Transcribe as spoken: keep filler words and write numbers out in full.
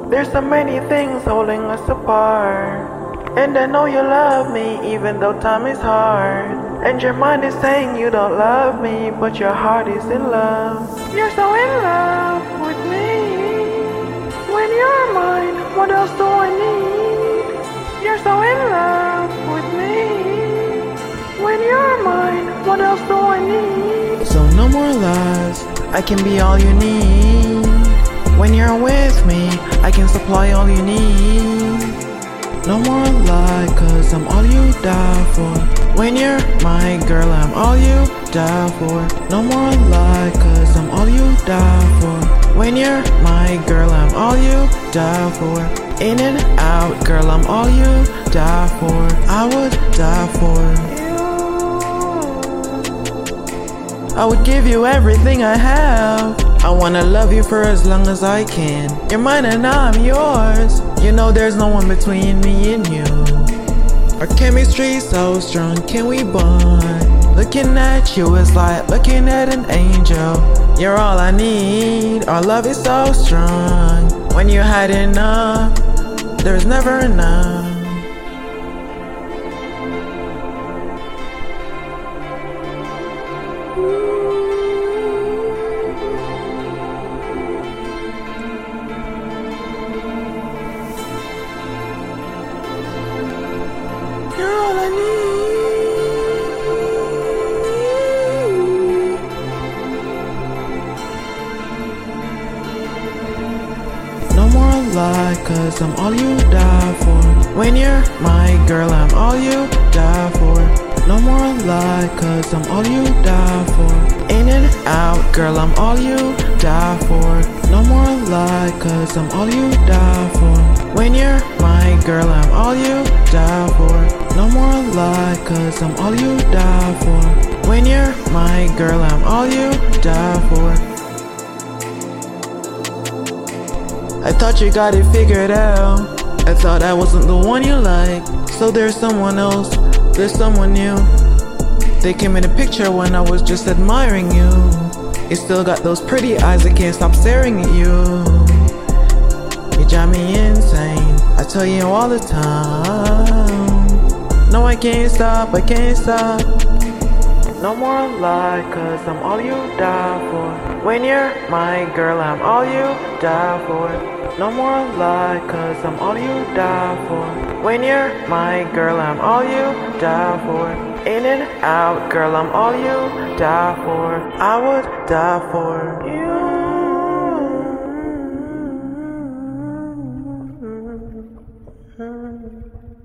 There's so many things holding us apart. And I know you love me even though time is hard. And your mind is saying you don't love me, but your heart is in love. You're so in love with me. When you're mine, what else do I need? You're so in love with me. When you're mine, what else do I need? So no more lies, I can be all you need. When you're with me, I can supply all you need. No more lie, cause I'm all you die for. When you're my girl, I'm all you die for. No more lie, cause I'm all you die for. When you're my girl, I'm all you die for. In and out, girl, I'm all you die for. I would die for you. I would give you everything I have. I wanna love you for as long as I can. You're mine and I'm yours. You know there's no one between me and you. Our chemistry's so strong, can we bond? Looking at you is like looking at an angel. You're all I need, our love is so strong. When you had enough, there's never enough. You're all I need. No more lie, cause I'm all you die for. When you're my girl, I'm all you die for. No more lie, cause I'm all you die for. In and out, girl, I'm all you die for. No more lie, cause I'm all you die for. When you're my girl, I'm all you die for. No more lie, cause I'm all you die for. When you're my girl, I'm all you die for. I thought you got it figured out. I thought I wasn't the one you like. So there's someone else, there's someone new. They came in the picture when I was just admiring you. You still got those pretty eyes, I can't stop staring at you. You drive me insane, I tell you all the time. No, I can't stop, I can't stop. No more lie, cause I'm all you die for. When you're my girl, I'm all you die for. No more lie, cause I'm all you die for. When you're my girl, I'm all you die for. In and out, girl, I'm all you die for. I would die for you.